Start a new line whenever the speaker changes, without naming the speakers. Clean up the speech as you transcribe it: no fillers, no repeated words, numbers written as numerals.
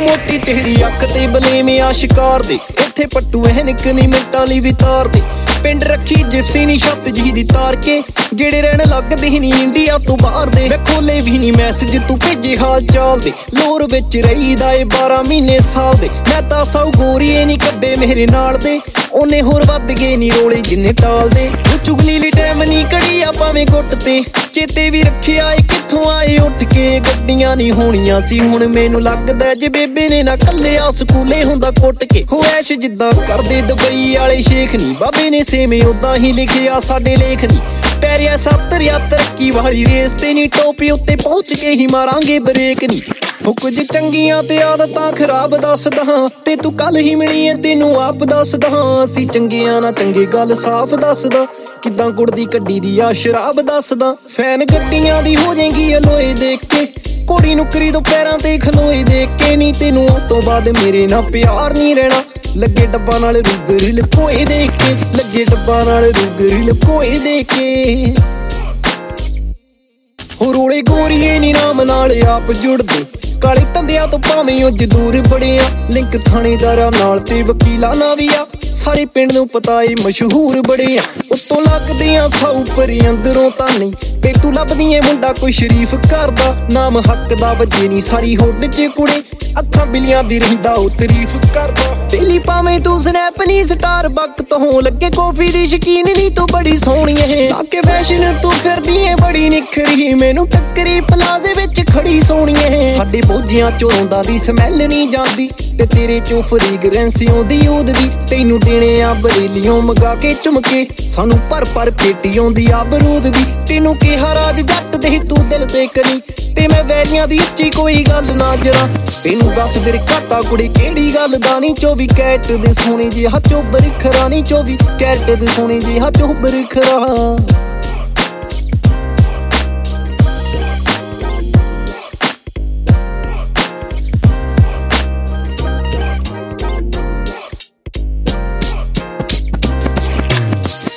ਮੋਟੀ ਤੇਰੀ ਅੱਖ ਤੇ ਬਲੇਮ ਆ ਸ਼ਿਕਾਰ ਦੇ, ਇੱਥੇ ਪੱਟੂ ਐਨਕ ਨੀ ਮਿੰਟਾਂ ਲਈ ਵੀ ਤਾਰ ਦੇ। ਪਿੰਡ ਰੱਖੀ ਜਿਪਸੀ ਨੀ ਛੱਤ ਜੀ ਦੀ ਤਾਰ ਕੇ, ਗੇੜੇ ਰਹਿਣ ਲੱਗਦੇ ਨੀ ਇੰਡੀਆ ਤੋਂ ਬਾਹਰ ਦੇ। ਮੈਂ ਖੋਲੇ ਵੀ ਨੀ ਮੈਸੇਜ ਤੂੰ ਭੇਜੇ ਹਾਲ ਚਾਲ ਦੇ, ਲੋਰ ਵਿੱਚ ਰਹੀਦਾ ਏ 12 ਮਹੀਨੇ ਸਾਲ ਦੇ। ਮੈਂ ਤਾਂ ਸੌ ਗੋਰੀਏ ਨੀ ਕੱਢੇ ਮੇਰੇ ਨਾਲ ਦੇ, ਉਹਨੇ ਹੋਰ ਵੱਧ ਗਏ ਨੀ ਰੋਲੇ ਜਿੰਨੇ ਟਾਲਦੇ। ਚੁਗਲੀ ਲਈ ਟਾਈਮ ਨੀ ਕੜੀ ਆ ਭਾਵੇਂ ਗੁੱਟ ਤੇ, ਚੇਤੇ ਵੀ ਰੱਖਿਆ ਏ ਕਿੱਥੋਂ ਆਏ ਉੱਠ ਕੇ। ਗੱਡੀਆਂ ਨੀ ਹੋਣੀਆਂ ਸੀ ਹੁਣ ਮੈਨੂੰ ਲੱਗਦਾ, ਜੇ ਬੇਬੇ ਨੇ ਨਾ ਕੱਲਿਆ ਸਕੂਲੇ ਹੁੰਦਾ ਕੁੱਟ ਕੇ। ਹੋ ਐਸ਼ ਜਿੱਦਾਂ ਕਰਦੇ ਦੁਬਈ ਵਾਲੇ ਸ਼ੇਖ ਨੀ, ਬਾਬੇ ਨੇ ਸੇਵੇਂ ਉਦਾਂ ਹੀ ਲਿਖਿਆ ਸਾਡੇ ਲੇਖ ਨੀ। ਪੈਰਿਆ 70 ਜਾਂ ਤਰੱਕੀ ਵਾਲੀ ਰੇਸ ਤੇ ਨੀ, ਟੋਪੀ ਉੱਤੇ ਪਹੁੰਚ ਕੇ ਹੀ ਮਾਰਾਂਗੇ ਬ੍ਰੇਕ ਨੀ। ਹੋ ਕੁਝ ਚੰਗੀਆਂ ਤੇ ਆਦਤਾਂ ਖਰਾਬ ਦੱਸਦਾ, ਤੇ ਤੂੰ ਕੱਲ ਹੀ ਮਿਲੀ ਏ ਤੈਨੂੰ ਆਪ ਦੱਸਦਾ। ਅਸੀਂ ਚੰਗੀਆਂ ਨਾ ਚੰਗੇ ਗੱਲ ਸਾਫ਼ ਦੱਸਦਾ, ਕਿੱਦਾਂ ਗੁੜ ਦੀ ਕੱਢੀ ਦੀ ਆ ਸ਼ਰਾਬ ਦੱਸਦਾ। ਫੈਨ ਗੱਡੀਆਂ ਦੀ ਹੋ ਜਾਏਗੀ ਅਲੋਏ ਦੇਖ ਕੇ, ਘੋੜੀ ਨੁਕਰੀ ਤੋਂ ਪੈਰਾਂ ਤੇ ਖਲੋਏ ਦੇਖ ਕੇ ਨੀ। ਤੈਨੂੰ ਉਸ ਤੋਂ ਬਾਅਦ ਮੇਰੇ ਨਾਲ ਪਿਆਰ ਨੀ ਰਹਿਣਾ, ਲੱਗੇ ਡੱਬਾਂ ਨਾਲ ਰੁਗਰੀ ਲਕੋਏ ਦੇਖ ਕੇ, ਲੱਗੇ ਡੱਬਾਂ ਨਾਲ ਰੁਗਰੀ ਲਕੋਏ ਦੇਖ ਕੇ। ਹੋ ਰੋਲੇ ਗੋਰੀਏ ਨੀ ਨਾਮ ਨਾਲ ਆਪ ਜੁੜਦੇ, ਕਾਲੇ ਧੰਦਿਆਂ ਤੋਂ ਭਾਵੇਂ ਉਂਝ ਦੂਰ ਬੜੇ ਆ। ਲਿੰਕ ਥਾਣੇਦਾਰਾਂ ਨਾਲ ਤੇ ਵਕੀਲਾਂ ਨਾਲ ਵੀ ਆ, ਸਾਰੇ ਪਿੰਡ ਨੂੰ ਪਤਾ ਏ ਮਸ਼ਹੂਰ ਬੜੇ ਆ। ਉੱਤੋਂ ਲੱਗਦੀਆਂ ਸੌ ਪਰੀ ਅੰਦਰੋਂ ਤਾਂ ਨਹੀਂ, ਤੇ ਤੂੰ ਲੱਭਦੀ ਏ ਮੁੰਡਾ ਕੋਈ ਸ਼ਰੀਫ ਘਰ ਦਾ। ਨਾਮ ਹੱਕ ਦਾ ਵੱਜੇ ਨੀ ਸਾਰੀ ਹੁੱਡ ਚ ਕੁੜੇ, ਅੱਖਾਂ ਬਿੱਲੀਆਂ ਦੀ ਰਹਿੰਦਾ ਉਹ ਤਾਰੀਫ ਕਰਦਾ। ਡੇਲੀ ਭਾਵੇਂ ਤੂੰ ਸਨੈਪ ਨੀ ਸਟਾਰ ਬਕ ਤੋਂ, ਲੱਗੇ ਕੌਫੀ ਦੀ ਸ਼ਕੀਨ ਨੀ ਤੂੰ ਬੜੀ ਸੋਹਣੀ ਏ। ਲਾਕੇ ਫੈਸ਼ਨ ਤੂੰ ਫਿਰਦੀ ਏ ਬੜੀ ਨਿਖਰੀ, ਮੈਨੂੰ ਟੱਕਰੀ ਪਲਾਜ਼ੇ ਵਿੱਚ ਖੜੀ ਸੋਹਣੀ ਏ। ਸਾਡੇ ਬੋਝਿਆਂ ਚੋਂ ਰੋਂਦਾ ਦੀ ਸਮੈਲ ਨੀ ਜਾਂਦੀ, ਤੇ ਤੇਰੇ ਚੋਂ ਫਰੀਗਰੈਂਸ ਆਉਂਦੀ ਊਦ ਦੀ। ਤੈਨੂੰ ਦੇਣੇ ਆ ਬਰੇਲੀਓਂ ਮੰਗਾ ਕੇ ਚੁਮਕੇ, ਸਾਨੂੰ ਭਰ ਪੇਟੀ ਆਉਂਦੀ ਆ ਬਰੂਦ ਦੀ। ਤੈਨੂੰ ਕਿਹਾ ਰਾਜ ਜੱਟ ਦੇ ਤੂੰ ਦਿਲ ਤੇ ਕਰੀ, ਤੇ ਮੈਂ ਵੈਰੀਆਂ ਦੀ ਉੱਚੀ ਕੋਈ ਗੱਲ ਨਾ ਜਰਾ। ਤੈਨੂੰ ਦੱਸ ਫਿਰ ਘਾਟਾ ਕੁੜੀ ਕਿਹੜੀ ਗੱਲ ਦਾ ਨੀ, 24 ਕੈਰਟ ਦੇ ਸੋਹਣੇ ਜਿਹਾ ਚੋਬਰ ਖਰਾ ਨੀ, 24 ਕੈਰਟ ਦੇ ਸੋਹਣੇ ਜਿਹਾ ਚੋਬਰ ਖਰਾ।